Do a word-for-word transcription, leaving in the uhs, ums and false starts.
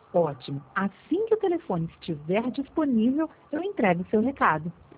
Ótimo. Assim que o telefone estiver disponível, eu entrego o seu recado.